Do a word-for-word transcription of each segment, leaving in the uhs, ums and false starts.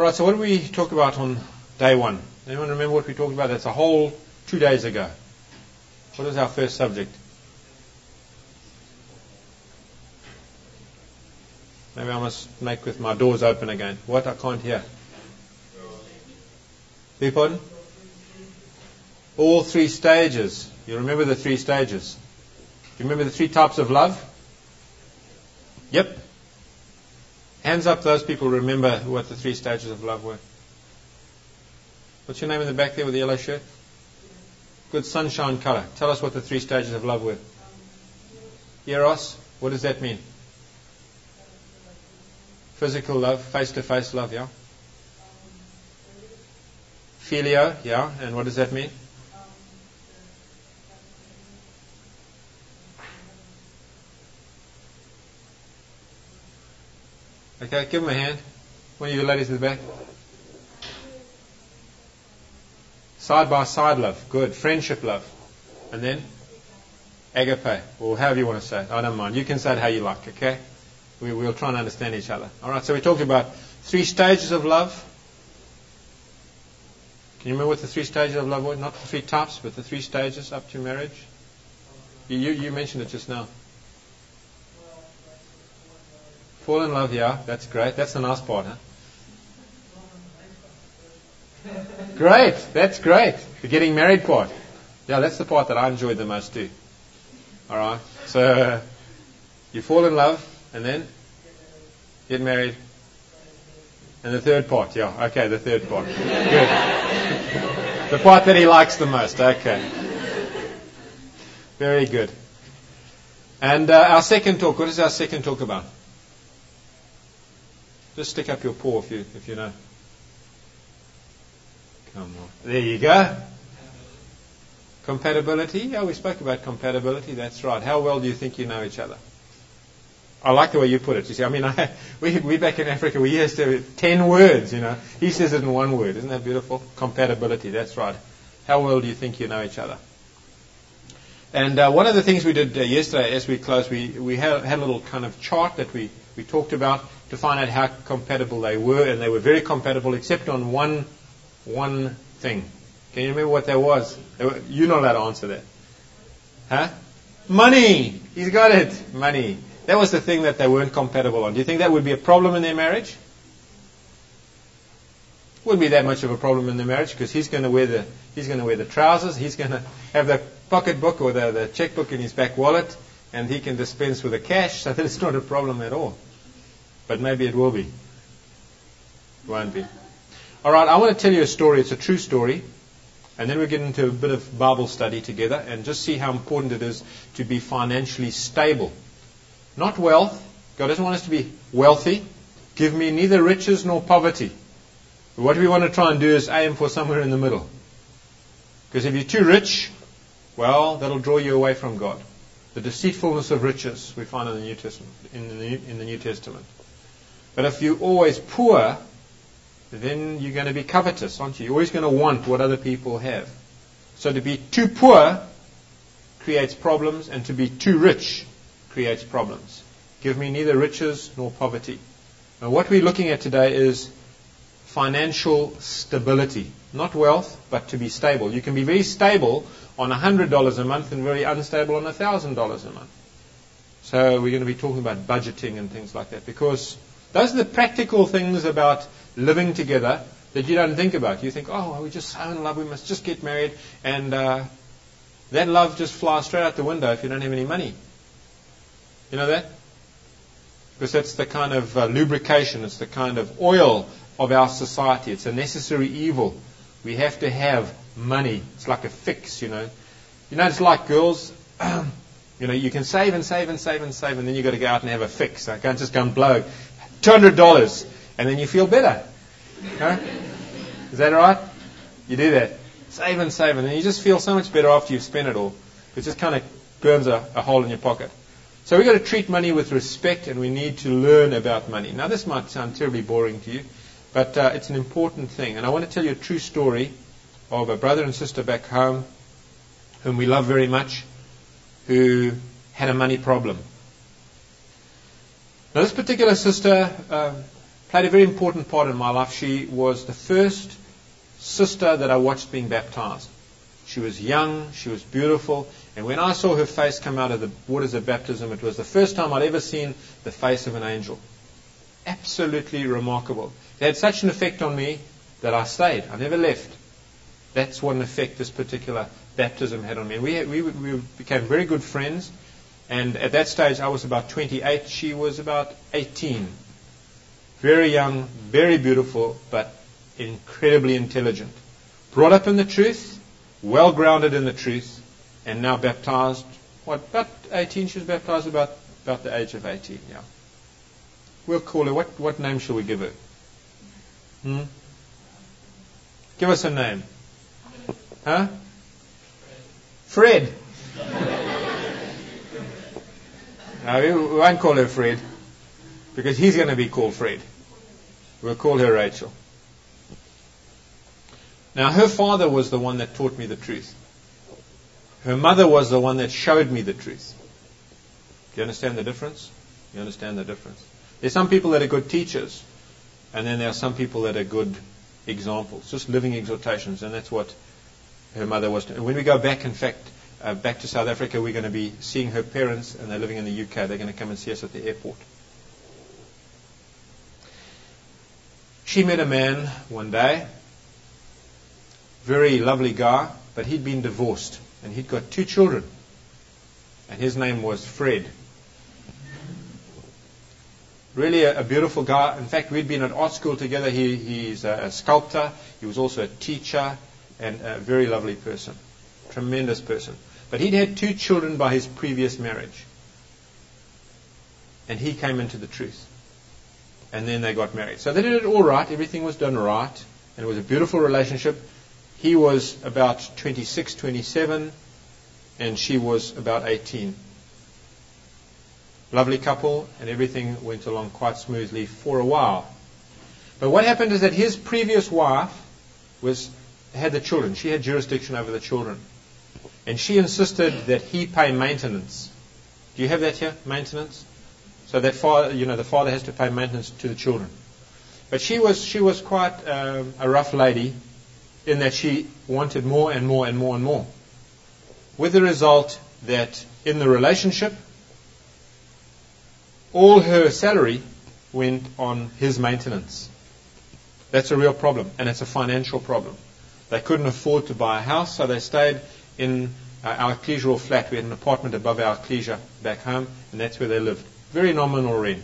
All right, so what did we talk about on day one? Anyone remember what we talked about? That's a whole two days ago. What was our first subject? Maybe I must make with my doors open again. What? I can't hear. Beg pardon? All three stages. You remember the three stages? Do you remember the three types of love? Yep. Hands up those people who remember what the three stages of love were. What's your name in the back there with the yellow shirt? Good sunshine color. Tell us what the three stages of love were. Eros. What does that mean? Physical love, face-to-face love, yeah? Phileo, yeah. And what does that mean? Okay, give them a hand. One of you ladies in the back. Side-by-side love. Good. Friendship love. And then? Agape. Or however you want to say it. I don't mind. You can say it how you like, okay? We, we'll try and understand each other. All right, so we talked about three stages of love. Can you remember what the three stages of love were? Not the three types, but the three stages up to marriage. You, you, you mentioned it just now. Fall in love, yeah, that's great. That's the nice part, huh? Great, that's great. The getting married part. Yeah, that's the part that I enjoyed the most too. Alright, so uh, you fall in love and then get married. And the third part, yeah, okay, the third part. Good. The part that he likes the most, okay. Very good. And uh, our second talk, what is our second talk about? Just stick up your paw if you if you know. Come on. There you go. Compatibility. Yeah, we spoke about compatibility. That's right. How well do you think you know each other? I like the way you put it. You see, I mean, I, we we back in Africa, we used to have ten words, you know. He says it in one word. Isn't that beautiful? Compatibility. That's right. How well do you think you know each other? And uh, one of the things we did uh, yesterday as we closed, we, we had, had a little kind of chart that we, we talked about to find out how compatible they were, and they were very compatible except on one one thing. Can you remember what that was? Were, you're not allowed to answer that. Huh? Money! He's got it. Money. That was the thing that they weren't compatible on. Do you think that would be a problem in their marriage? Wouldn't be that much of a problem in their marriage because he's going to wear the he's going to wear the trousers. He's going to have the pocketbook or the, the checkbook in his back wallet, and he can dispense with the cash, so that it's not a problem at all. But maybe it will be. It won't be. All right, I want to tell you a story. It's a true story. And then we'll get into a bit of Bible study together and just see how important it is to be financially stable. Not wealth. God doesn't want us to be wealthy. Give me neither riches nor poverty. But what we want to try and do is aim for somewhere in the middle. Because if you're too rich, well, that'll draw you away from God. The deceitfulness of riches we find in the New Testament. In the New, in the New Testament. But if you're always poor, then you're going to be covetous, aren't you? You're always going to want what other people have. So to be too poor creates problems, and to be too rich creates problems. Give me neither riches nor poverty. Now what we're looking at today is financial stability. Not wealth, but to be stable. You can be very stable on one hundred dollars a month and very unstable on one thousand dollars a month. So we're going to be talking about budgeting and things like that, because those are the practical things about living together that you don't think about. You think, oh, we're just so in love, we must just get married, and uh, that love just flies straight out the window if you don't have any money. You know that? Because that's the kind of uh, lubrication, it's the kind of oil of our society. It's a necessary evil. We have to have money. It's like a fix, you know. You know, it's like girls, you know, you can save and save and save and save, and then you've got to go out and have a fix. I can't just go and blow two hundred dollars, and then you feel better. Huh? Is that right? You do that. Save and save, and then you just feel so much better after you've spent it all. It just kind of burns a, a hole in your pocket. So we've got to treat money with respect, and we need to learn about money. Now, this might sound terribly boring to you, but uh, it's an important thing. And I want to tell you a true story of a brother and sister back home whom we love very much, who had a money problem. Now, this particular sister uh, played a very important part in my life. She was the first sister that I watched being baptized. She was young, she was beautiful, and when I saw her face come out of the waters of baptism, it was the first time I'd ever seen the face of an angel. Absolutely remarkable. It had such an effect on me that I stayed. I never left. That's what an effect this particular baptism had on me. And we, we, we became very good friends, and at that stage I was about twenty-eight, she was about eighteen. Very young, very beautiful, but incredibly intelligent. Brought up in the truth, well grounded in the truth, and now baptized. What, about eighteen? She was baptized about, about the age of eighteen, yeah. We'll call her, what, what name shall we give her? Hmm? Give us a name. Huh? Fred. No, we won't call her Fred, because he's going to be called Fred. We'll call her Rachel. Now, her father was the one that taught me the truth. Her mother was the one that showed me the truth. Do you understand the difference? You understand the difference? There's some people that are good teachers, and then there are some people that are good examples, just living exhortations, and that's what her mother was. And when we go back, in fact, uh, back to South Africa, we're going to be seeing her parents, and they're living in the U K. They're going to come and see us at the airport. She met a man one day, very lovely guy, but he'd been divorced, and he'd got two children, and his name was Fred. Really a, a beautiful guy. In fact, we'd been at art school together. He, he's a, a sculptor. He was also a teacher, and a very lovely person. Tremendous person. But he'd had two children by his previous marriage. And he came into the truth. And then they got married. So they did it all right. Everything was done right. And it was a beautiful relationship. He was about twenty-six, twenty-seven, and she was about eighteen. Lovely couple, and everything went along quite smoothly for a while. But what happened is that his previous wife was had the children. She had jurisdiction over the children. And she insisted that he pay maintenance. Do you have that here? Maintenance? So that father, you know, the father has to pay maintenance to the children. But she was she was quite um, a rough lady, in that she wanted more and more and more and more. With the result that in the relationship, all her salary went on his maintenance. That's a real problem, and it's a financial problem. They couldn't afford to buy a house, so they stayed in uh, our ecclesial flat. We had an apartment above our ecclesia back home, and that's where they lived. Very nominal rent.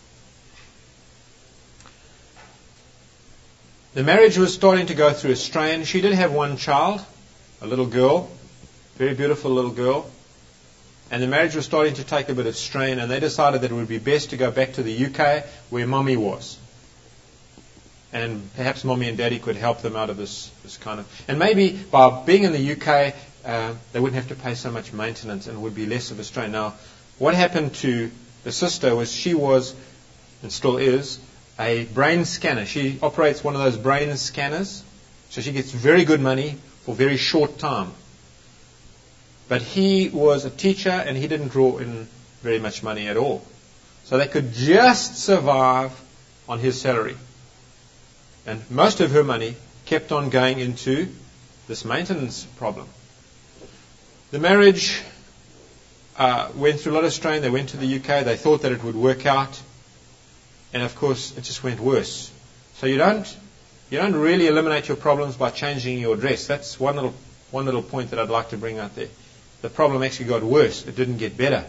The marriage was starting to go through a strain. She did have one child, a little girl, very beautiful little girl. And the marriage was starting to take a bit of strain, and they decided that it would be best to go back to the U K where Mommy was. And perhaps Mommy and Daddy could help them out of this, this kind of... And maybe by being in the U K, uh, they wouldn't have to pay so much maintenance, and it would be less of a strain. Now, what happened to the sister was she was, and still is, a brain scanner. She operates one of those brain scanners, so she gets very good money for very short time. But he was a teacher, and he didn't draw in very much money at all. So they could just survive on his salary. And most of her money kept on going into this maintenance problem. The marriage uh, went through a lot of strain. They went to the U K. They thought that it would work out. And of course, it just went worse. So you don't you don't really eliminate your problems by changing your dress. That's one little one little point that I'd like to bring out there. The problem actually got worse. It didn't get better.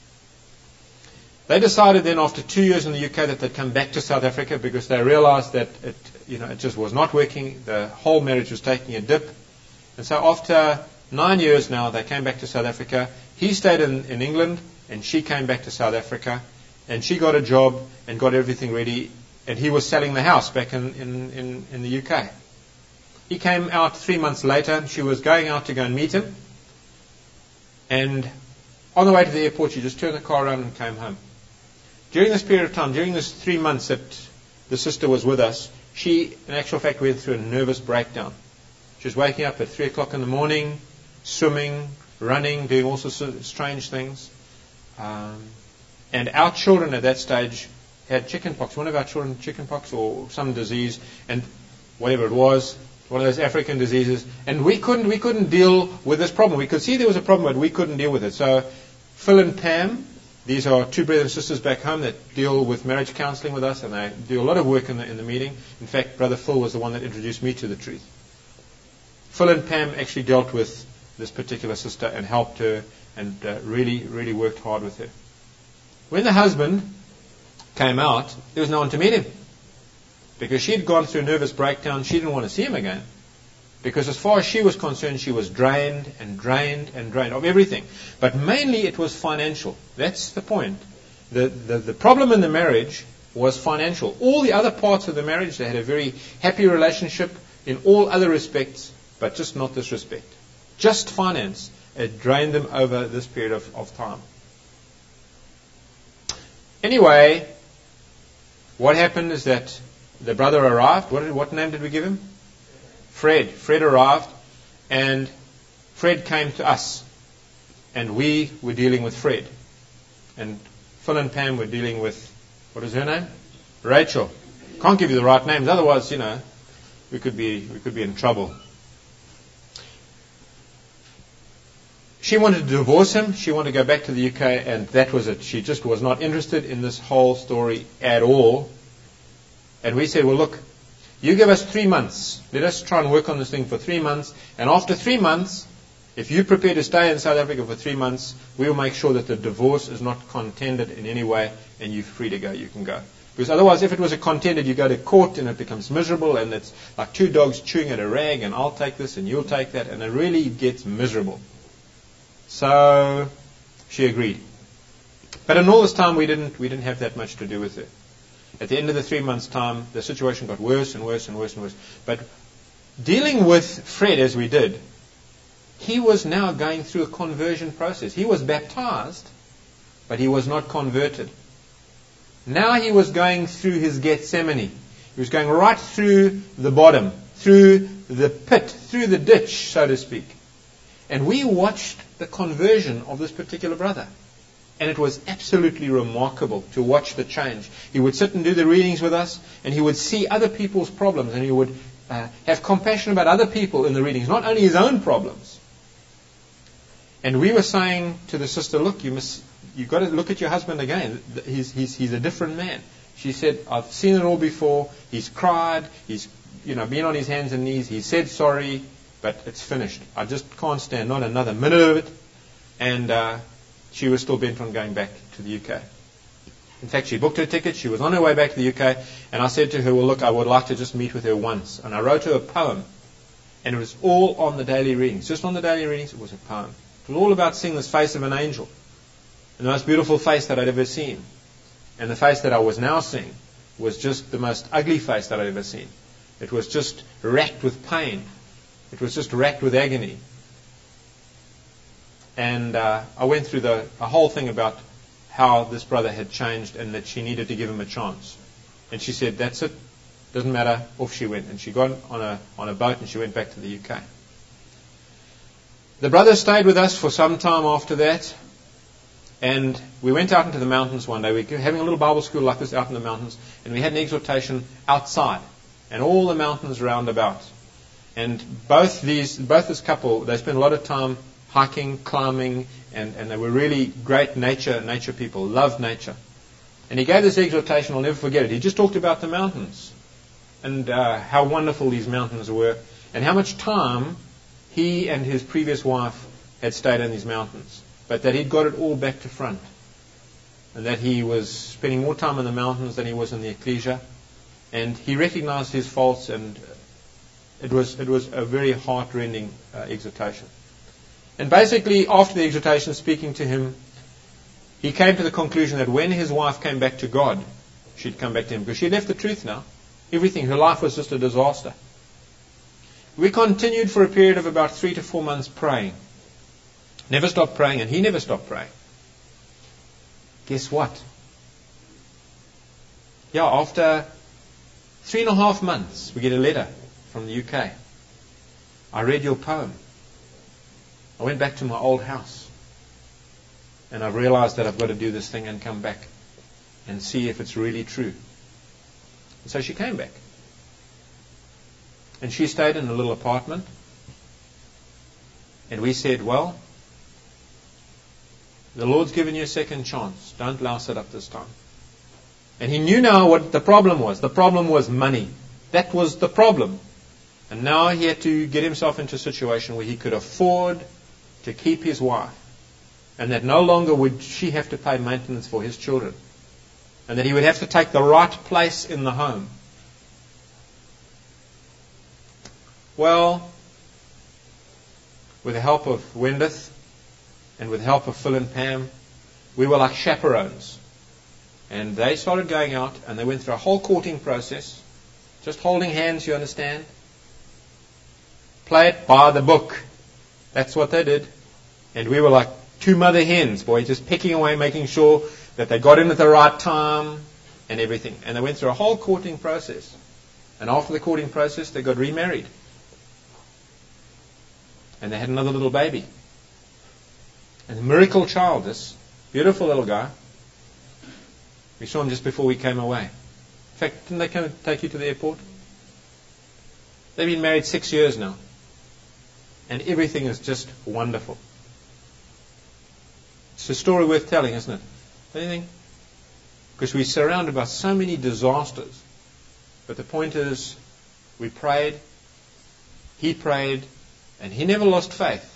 They decided then after two years in the U K that they'd come back to South Africa because they realized that it, you know, it just was not working. The whole marriage was taking a dip. And so after nine years now, they came back to South Africa. He stayed in, in England, and she came back to South Africa. And she got a job and got everything ready. And he was selling the house back in, in, in, in the U K. He came out three months later. She was going out to go and meet him. And on the way to the airport, she just turned the car around and came home. During this period of time, during this three months that the sister was with us, she, in actual fact, went through a nervous breakdown. She was waking up at three o'clock in the morning, swimming, running, doing all sorts of strange things. Um, and our children at that stage had chicken pox, one of our children chicken pox or some disease, and whatever it was, one of those African diseases, and we couldn't we couldn't deal with this problem. We could see there was a problem, but we couldn't deal with it. So Phil and Pam, these are two brothers and sisters back home that deal with marriage counseling with us, and they do a lot of work in the, in the meeting. In fact, Brother Phil was the one that introduced me to the truth. Phil and Pam actually dealt with this particular sister and helped her and uh, really, really worked hard with her. When the husband came out, there was no one to meet him. Because she had gone through a nervous breakdown, she didn't want to see him again. Because as far as she was concerned, she was drained and drained and drained of everything. But mainly it was financial. That's the point. The, the, the problem in the marriage was financial. All the other parts of the marriage, they had a very happy relationship in all other respects, but just not this respect. Just finance. It drained them over this period of, of time. Anyway, what happened is that the brother arrived. What, what name did we give him? Fred. Fred arrived, and Fred came to us, and we were dealing with Fred. And Phil and Pam were dealing with, what is her name? Rachel. Can't give you the right names, otherwise, you know, we could be we could be in trouble. She wanted to divorce him. She wanted to go back to the U K, and that was it. She just was not interested in this whole story at all. And we said, well, look, you give us three months. Let us try and work on this thing for three months. And after three months, if you're prepared to stay in South Africa for three months, we will make sure that the divorce is not contended in any way, and you're free to go. You can go. Because otherwise, if it was a contended, you go to court and it becomes miserable, and it's like two dogs chewing at a rag, and I'll take this and you'll take that, and it really gets miserable. So she agreed. But in all this time, we didn't we didn't have that much to do with it. At the end of the three months' time, the situation got worse and worse and worse and worse. But dealing with Fred as we did, he was now going through a conversion process. He was baptized, but he was not converted. Now he was going through his Gethsemane. He was going right through the bottom, through the pit, through the ditch, so to speak. And we watched the conversion of this particular brother. And it was absolutely remarkable to watch the change. He would sit and do the readings with us, and he would see other people's problems, and he would uh, have compassion about other people in the readings, not only his own problems. And we were saying to the sister, look, you must, you've got to look at your husband again. He's, he's, he's a different man. She said, I've seen it all before. He's cried. He's, you know, been on his hands and knees. He said sorry, but it's finished. I just can't stand not another minute of it. And uh, she was still bent on going back to the U K. In fact, she booked her ticket. She was on her way back to the U K. And I said to her, well, look, I would like to just meet with her once. And I wrote her a poem. And it was all on the daily readings. Just on the daily readings, it was a poem. It was all about seeing this face of an angel. The most beautiful face that I'd ever seen. And the face that I was now seeing was just the most ugly face that I'd ever seen. It was just racked with pain. It was just racked with agony. And uh, I went through the a whole thing about how this brother had changed and that she needed to give him a chance. And she said, that's it. Doesn't matter. Off she went. And she got on a on a boat and she went back to the U K. The brother stayed with us for some time after that. And we went out into the mountains one day. We were having a little Bible school like this out in the mountains. And we had an exhortation outside. And all the mountains round about. And both these, both this couple, they spent a lot of time hiking, climbing, and, and they were really great nature nature people, loved nature. And he gave this exhortation, I'll never forget it. He just talked about the mountains and uh, how wonderful these mountains were and how much time he and his previous wife had stayed in these mountains, but that he'd got it all back to front and that he was spending more time in the mountains than he was in the ecclesia. And he recognized his faults, and it was it was a very heart-rending uh, exhortation. And basically, after the exhortation, speaking to him, he came to the conclusion that when his wife came back to God, she'd come back to him, because she had left the truth now. Everything, her life was just a disaster. We continued for a period of about three to four months praying. Never stopped praying, and he never stopped praying. Guess what? Yeah, after three and a half months, we get a letter from the U K. I read your poem. I went back to my old house. And I've realized that I've got to do this thing and come back. and see if it's really true. And so she came back. And she stayed in a little apartment. And we said, well, the Lord's given you a second chance. Don't louse it up this time. And he knew now what the problem was. The problem was money. That was the problem. And now he had to get himself into a situation where he could afford to keep his wife. And that no longer would she have to pay maintenance for his children. And that he would have to take the right place in the home. Well, with the help of Wendith and with the help of Phil and Pam, we were like chaperones. And they started going out and they went through a whole courting process. Just holding hands, you understand? Play it by the book. That's what they did. And we were like two mother hens, boy, just pecking away, making sure that they got in at the right time and everything. And they went through a whole courting process. And after the courting process, they got remarried. And they had another little baby. And a miracle child, this beautiful little guy. We saw him just before we came away. In fact, didn't they come and take you to the airport? They've been married six years now. And everything is just wonderful. It's a story worth telling, isn't it? Don't you think? Because we're surrounded by so many disasters. But the point is, we prayed, he prayed, and he never lost faith.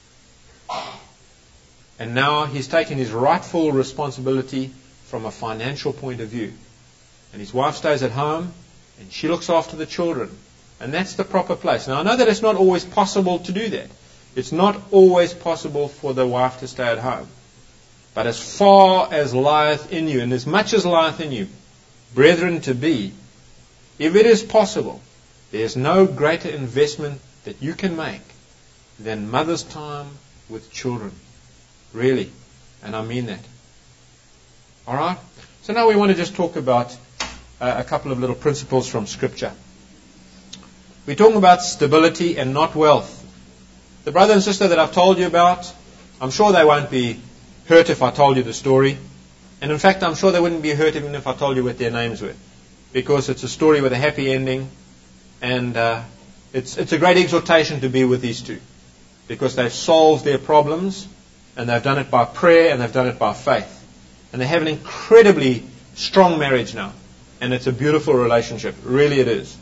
And now he's taken his rightful responsibility from a financial point of view. And his wife stays at home, and she looks after the children. And that's the proper place. Now, I know that it's not always possible to do that. It's not always possible for the wife to stay at home. But as far as lieth in you, and as much as lieth in you, brethren to be, if it is possible, there's no greater investment that you can make than mother's time with children. Really. And I mean that. Alright? So now we want to just talk about uh, a couple of little principles from Scripture. We're talking about stability and not wealth. The brother and sister that I've told you about, I'm sure they won't be hurt if I told you the story. And in fact, I'm sure they wouldn't be hurt even if I told you what their names were. Because it's a story with a happy ending. And uh, it's, it's a great exhortation to be with these two. Because they've solved their problems. And they've done it by prayer and they've done it by faith. And they have an incredibly strong marriage now. And it's a beautiful relationship. Really it is.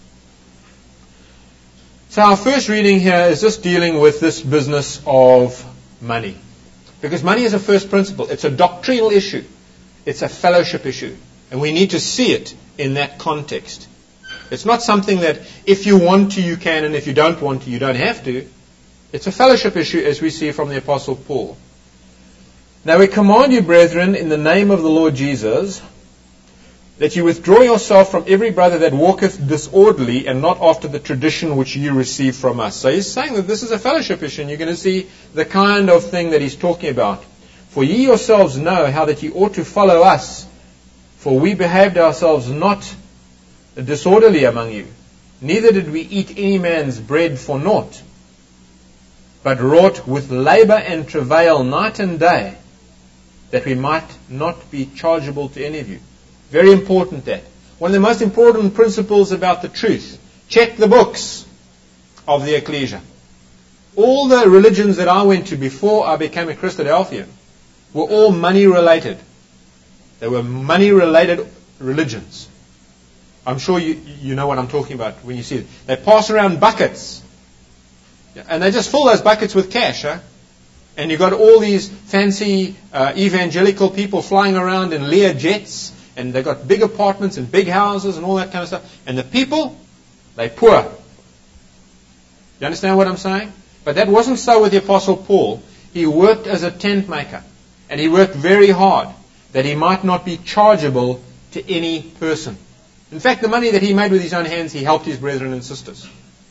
So our first reading here is just dealing with this business of money. Because money is a first principle. It's a doctrinal issue. It's a fellowship issue. And we need to see it in that context. It's not something that if you want to, you can, and if you don't want to, you don't have to. It's a fellowship issue, as we see from the Apostle Paul. Now we command you, brethren, in the name of the Lord Jesus, that you withdraw yourself from every brother that walketh disorderly and not after the tradition which you receive from us. So he's saying that this is a fellowship issue, and you're going to see the kind of thing that he's talking about. For ye yourselves know how that ye ought to follow us, for we behaved ourselves not disorderly among you, neither did we eat any man's bread for naught, but wrought with labour and travail night and day, that we might not be chargeable to any of you. Very important that. One of the most important principles about the truth. Check the books of the ecclesia. All the religions that I went to before I became a Christadelphian were all money related. They were money related religions. I'm sure you, you know what I'm talking about when you see it. They pass around buckets. And they just fill those buckets with cash. Huh? And you've got all these fancy uh, evangelical people flying around in Lear jets. And they've got big apartments and big houses and all that kind of stuff. And the people, they're poor. You understand what I'm saying? But that wasn't so with the Apostle Paul. He worked as a tent maker. And he worked very hard that he might not be chargeable to any person. In fact, the money that he made with his own hands, he helped his brethren and sisters.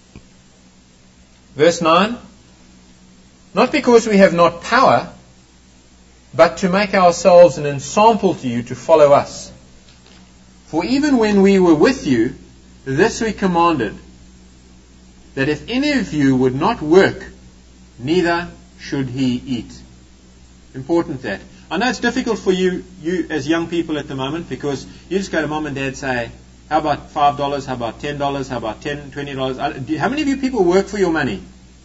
Verse nine. Not because we have not power, but to make ourselves an ensample to you to follow us. For even when we were with you, this we commanded, that if any of you would not work, neither should he eat. Important that. I know it's difficult for you, you as young people at the moment, because you just go to mom and dad and say, how about five dollars, how about ten dollars, how about ten dollars, twenty dollars? How many of you people work for your money?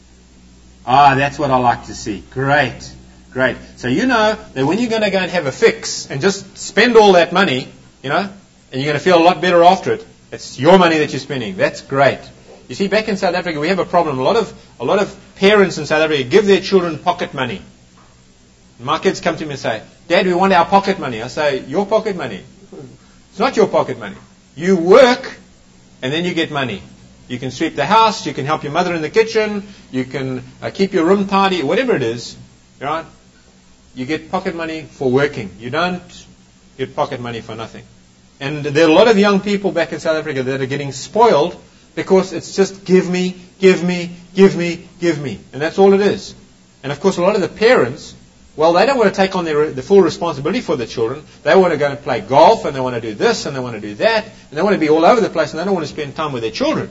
Ah, that's what I like to see. Great, great. So you know that when you're going to go and have a fix and just spend all that money, you know, and you're going to feel a lot better after it, it's your money that you're spending. That's great. You see, back in South Africa, we have a problem. A lot of a lot of parents in South Africa give their children pocket money. My kids come to me and say, Dad, we want our pocket money. I say, your pocket money? It's not your pocket money. You work, and then you get money. You can sweep the house, you can help your mother in the kitchen, you can uh, keep your room tidy, whatever it is, right? You get pocket money for working. You don't get pocket money for nothing. And there are a lot of young people back in South Africa that are getting spoiled because it's just give me, give me, give me, give me. And that's all it is. And of course a lot of the parents, well, they don't want to take on their, the full responsibility for the children. They want to go and play golf, and they want to do this, and they want to do that, and they want to be all over the place, and they don't want to spend time with their children.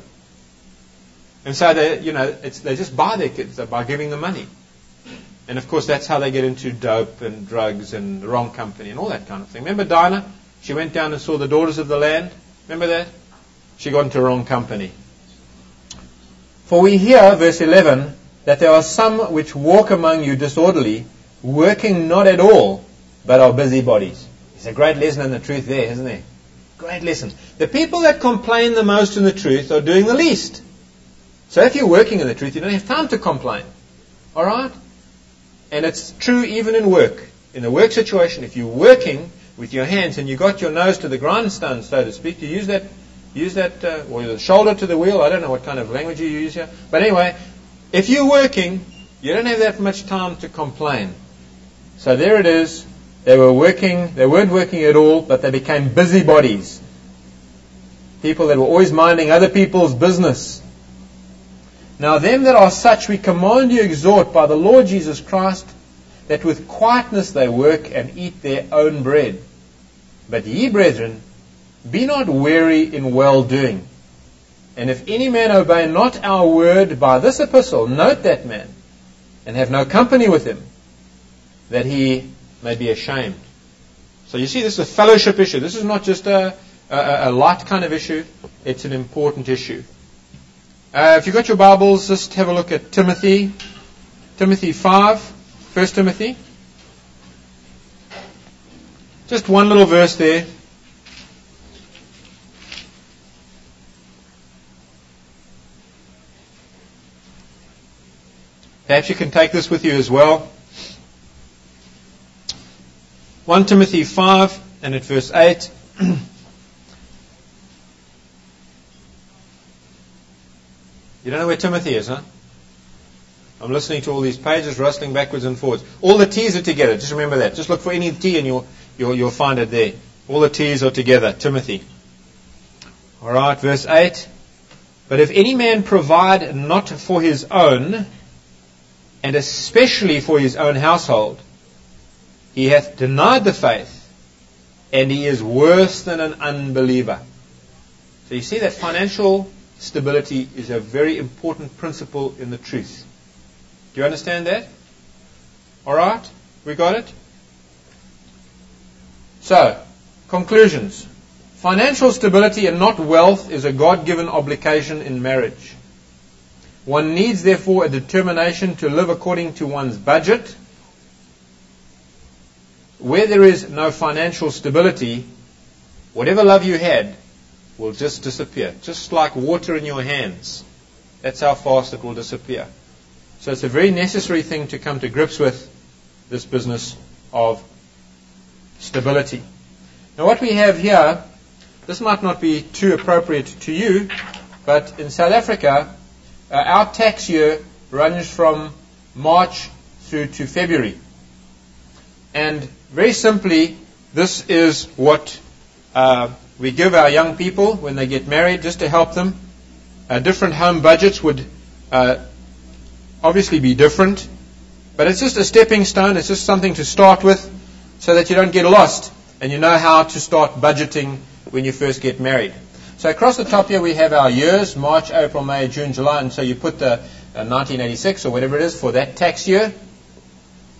And so they, you know, it's, they just buy their kids by giving them money. And of course that's how they get into dope and drugs and the wrong company and all that kind of thing. Remember Dinah? She went down and saw the daughters of the land. Remember that? She got into the wrong company. For we hear, verse eleven, that there are some which walk among you disorderly, working not at all, but are busybodies. There's a great lesson in the truth there, isn't there? Great lesson. The people that complain the most in the truth are doing the least. So if you're working in the truth, you don't have time to complain. Alright? And it's true even in work. In the work situation, if you're working with your hands and you got your nose to the grindstone, so to speak, you use that, use that, uh, or the shoulder to the wheel. I don't know what kind of language you use here. But anyway, if you're working, you don't have that much time to complain. So there it is. They were working, they weren't working at all, but they became busybodies. People that were always minding other people's business. Now them that are such we command you, exhort by the Lord Jesus Christ, that with quietness they work and eat their own bread. But ye, brethren, be not weary in well-doing. And if any man obey not our word by this epistle, note that man, and have no company with him, that he may be ashamed. So you see, this is a fellowship issue. This is not just a, a, a light kind of issue. It's an important issue. Uh, if you've got your Bibles, just have a look at Timothy. Timothy five. First Timothy. Just one little verse there. Perhaps you can take this with you as well. First Timothy five and at verse eight. You don't know where Timothy is, huh? I'm listening to all these pages rustling backwards and forwards. All the T's are together. Just remember that. Just look for any T and you'll, you'll, you'll find it there. All the T's are together. Timothy. Alright, verse eight. But if any man provide not for his own, and especially for his own household, he hath denied the faith, and he is worse than an unbeliever. So you see that financial stability is a very important principle in the truth. Do you understand that? Alright? We got it? So, conclusions. Financial stability and not wealth is a God-given obligation in marriage. One needs, therefore, a determination to live according to one's budget. Where there is no financial stability, whatever love you had will just disappear. Just like water in your hands. That's how fast it will disappear. So it's a very necessary thing to come to grips with, this business of stability. Now what we have here, this might not be too appropriate to you, but in South Africa, uh, our tax year runs from March through to February. And very simply, this is what uh, we give our young people when they get married, just to help them. Uh, different home budgets would uh, obviously be different, but it's just a stepping stone. It's just something to start with so that you don't get lost and you know how to start budgeting when you first get married. So across the top here we have our years, March, April, May, June, July, and so you put the uh, nineteen eighty-six or whatever it is for that tax year.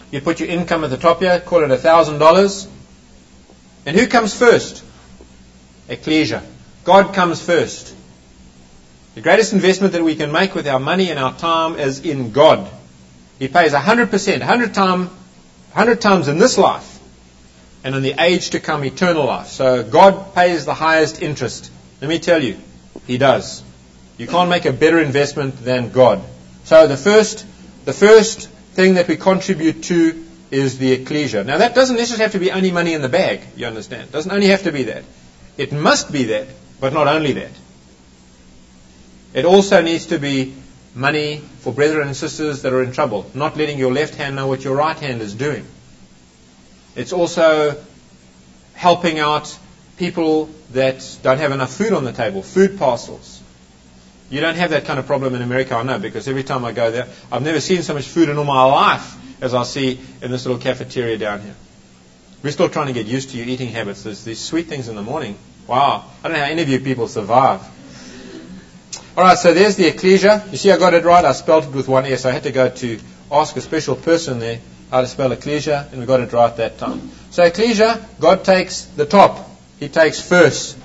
You put your income at the top here, call it one thousand dollars. And who comes first? Ecclesia. God comes first. The greatest investment that we can make with our money and our time is in God. He pays one hundred percent, one hundred times, one hundred times in this life, and in the age to come, eternal life. So God pays the highest interest. Let me tell you, He does. You can't make a better investment than God. So the first, the first thing that we contribute to is the ecclesia. Now that doesn't necessarily have to be only money in the bag, you understand. It doesn't only have to be that. It must be that, but not only that. It also needs to be money for brethren and sisters that are in trouble, not letting your left hand know what your right hand is doing. It's also helping out people that don't have enough food on the table, food parcels. You don't have that kind of problem in America, I know, because every time I go there, I've never seen so much food in all my life as I see in this little cafeteria down here. We're still trying to get used to your eating habits. There's these sweet things in the morning. Wow. I don't know how any of you people survive. All right, so there's the ecclesia. You see I got it right. I spelled it with one S. I had to go to ask a special person there how to spell ecclesia, and we got it right that time. So ecclesia, God takes the top. He takes first.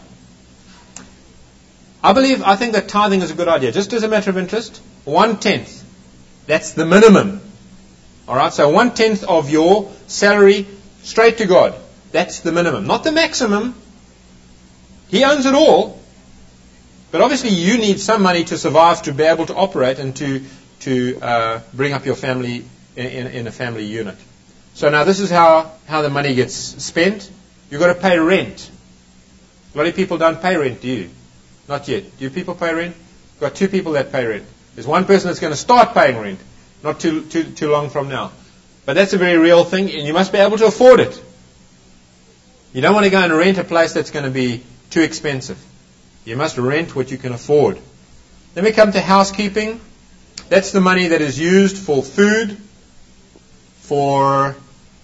I believe, I think that tithing is a good idea. Just as a matter of interest, one-tenth. That's the minimum. All right, so one-tenth of your salary straight to God. That's the minimum. Not the maximum. He owns it all. But obviously you need some money to survive, to be able to operate and to to uh, bring up your family in, in, in a family unit. So now this is how, how the money gets spent. You've got to pay rent. A lot of people don't pay rent, do you? Not yet. Do you people pay rent? You've got two people that pay rent. There's one person that's going to start paying rent, not too, too, too long from now. But that's a very real thing, and you must be able to afford it. You don't want to go and rent a place that's going to be too expensive. You must rent what you can afford. Then we come to housekeeping. That's the money that is used for food, for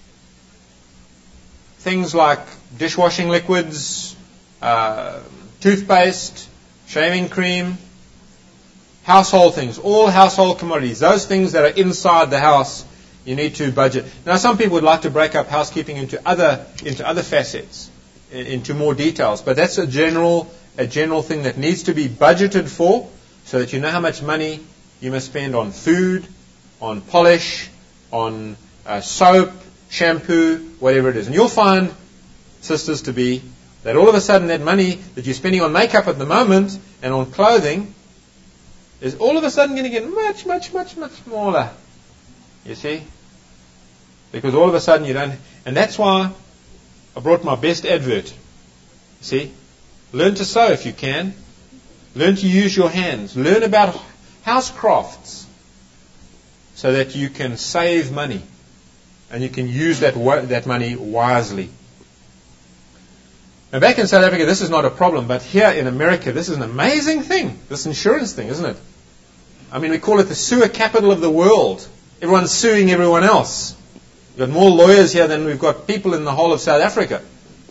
things like dishwashing liquids, uh, toothpaste, shaving cream, household things, all household commodities. Those things that are inside the house, you need to budget. Now, some people would like to break up housekeeping into other into other facets, into more details, but that's a general a general thing that needs to be budgeted for, so that you know how much money you must spend on food, on polish, on uh, soap, shampoo, whatever it is. And you'll find, sisters to be, that all of a sudden that money that you're spending on makeup at the moment and on clothing is all of a sudden going to get much, much, much, much smaller. You see? Because all of a sudden you don't... And that's why I brought my best advert. See? Learn to sew if you can. Learn to use your hands. Learn about house crafts so that you can save money and you can use that wa- that money wisely. Now back in South Africa this is not a problem, but here in America this is an amazing thing, this insurance thing, isn't it? I mean, we call it the sewer capital of the world. Everyone's suing everyone else. We've got more lawyers here than we've got people in the whole of South Africa.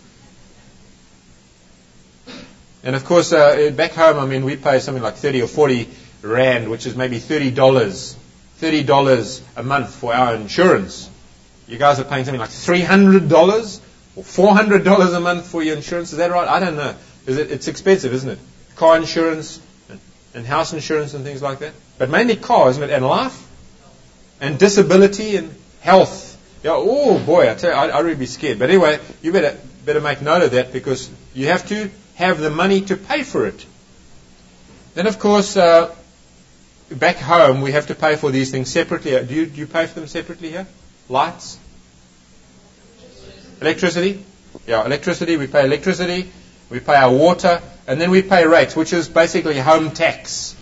And of course, uh, back home, I mean, we pay something like thirty or forty rand, which is maybe thirty dollars, thirty dollars a month for our insurance. You guys are paying something like three hundred dollars or four hundred dollars a month for your insurance. Is that right? I don't know. Is it, it's expensive, isn't it? Car insurance and, and house insurance and things like that. But mainly car, isn't it? And life and disability and health. Yeah. Oh boy, I tell you, I'd, I'd really be scared. But anyway, you better better make note of that, because you have to have the money to pay for it. Then, of course, uh, back home, we have to pay for these things separately. Do you, do you pay for them separately here? Lights? Electricity? Yeah, electricity. We pay electricity. We pay our water. And then we pay rates, which is basically home tax.